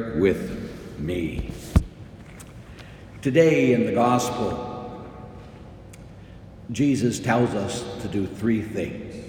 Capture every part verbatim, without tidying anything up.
bear with me. Today in the gospel, Jesus tells us to do three things: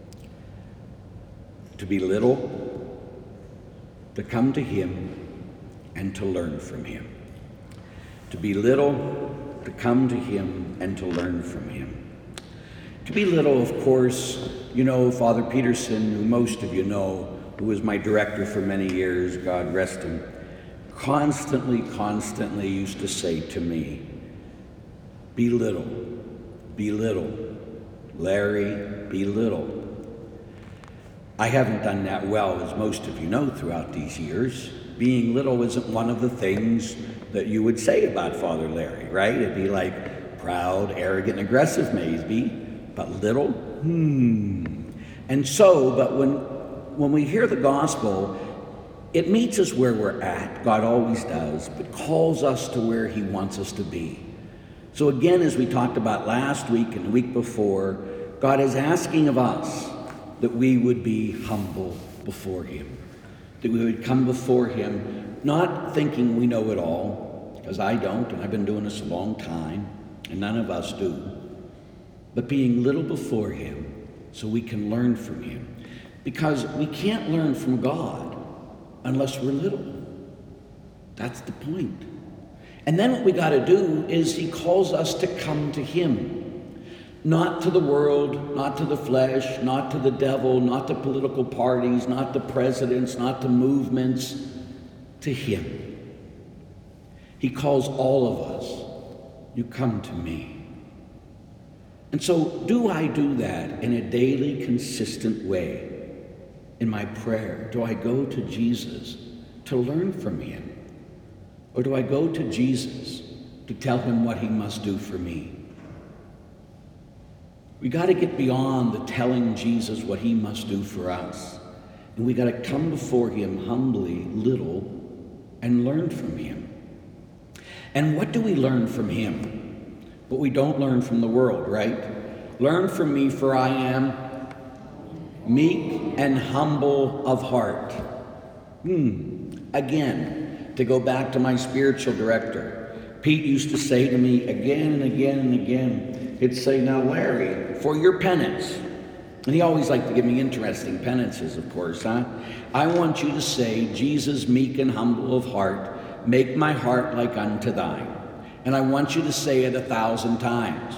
to be little, to come to him, and to learn from him. To be little, to come to him, and to learn from him. To be little, of course, you know, Father Peterson, who most of you know, who was my director for many years, God rest him, constantly, constantly used to say to me, be little, be little, Larry, be little. I haven't done that well, as most of you know, throughout these years. Being little isn't one of the things that you would say about Father Larry, right? It'd be like proud, arrogant, and aggressive maybe, but little, hmm. And so, but when when we hear the gospel, it meets us where we're at. God always does, but calls us to where he wants us to be. So again, as we talked about last week and the week before, God is asking of us that we would be humble before him, that we would come before him not thinking we know it all, because I don't, and I've been doing this a long time, and none of us do, but being little before him so we can learn from him. Because we can't learn from God unless we're little. That's the point. And then what we got to do is he calls us to come to him. Not to the world, not to the flesh, not to the devil, not to political parties, not to presidents, not to movements, to him. He calls all of us, you come to me. And so do I do that in a daily, consistent way? In my prayer, do I go to Jesus to learn from him? Or do I go to Jesus to tell him what he must do for me? We got to get beyond the telling Jesus what he must do for us. And we got to come before him humbly, little, and learn from him. And what do we learn from him? But we don't learn from the world, right? Learn from me, for I am meek and humble of heart. Hmm. Again, to go back to my spiritual director, Pete used to say to me again and again and again, he'd say, now Larry, for your penance, and he always liked to give me interesting penances, of course, huh? I want you to say, Jesus, meek and humble of heart, make my heart like unto thine. And I want you to say it a thousand times.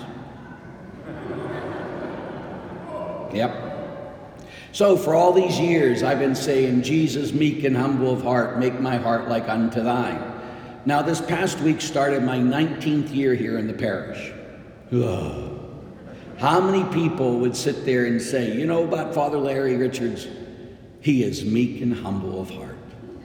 Yep. So for all these years, I've been saying, Jesus, meek and humble of heart, make my heart like unto thine. Now, this past week started my nineteenth year here in the parish. Ugh. How many people would sit there and say, you know about Father Larry Richards? He is meek and humble of heart.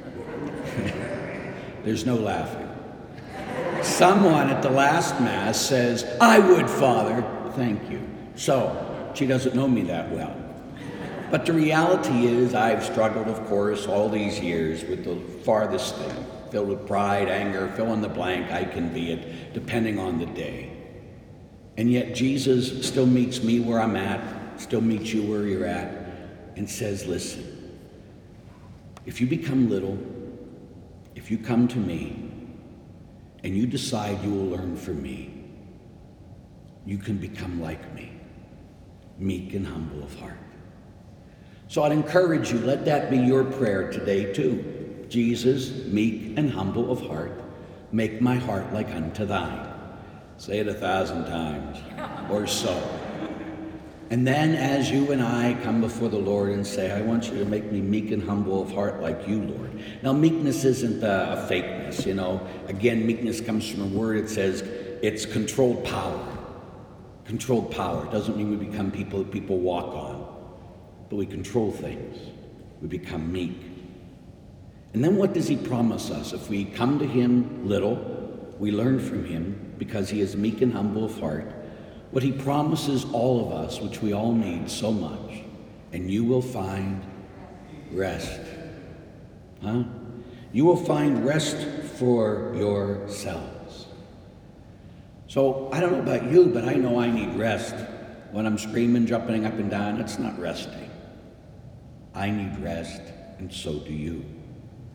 There's no laughing. Someone at the last Mass says, I would, Father. Thank you. So, she doesn't know me that well. But the reality is I've struggled, of course, all these years with the farthest thing, filled with pride, anger, fill in the blank, I can be it, depending on the day. And yet Jesus still meets me where I'm at, still meets you where you're at, and says, listen, if you become little, if you come to me, and you decide you will learn from me, you can become like me, meek and humble of heart. So I'd encourage you, let that be your prayer today too. Jesus, meek and humble of heart, make my heart like unto thine. Say it a thousand times or so. And then as you and I come before the Lord and say, I want you to make me meek and humble of heart like you, Lord. Now, meekness isn't a, a fakeness, you know. Again, meekness comes from a word. It says it's controlled power. Controlled power. It doesn't mean we become people that people walk on. But we control things. We become meek. And then what does he promise us? If we come to him little, we learn from him because he is meek and humble of heart. What he promises all of us, which we all need so much, and you will find rest. Huh? You will find rest for yourselves. So I don't know about you, but I know I need rest. When I'm screaming, jumping up and down, it's not resting. I need rest, and so do you.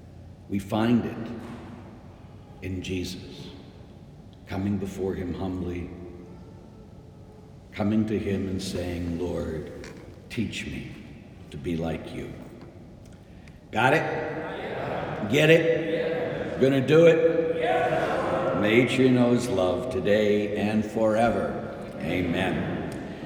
We find it in Jesus, coming before him humbly, coming to him and saying, Lord, teach me to be like you. Got it? Get it? Gonna do it? May each of you know his love today and forever. Amen.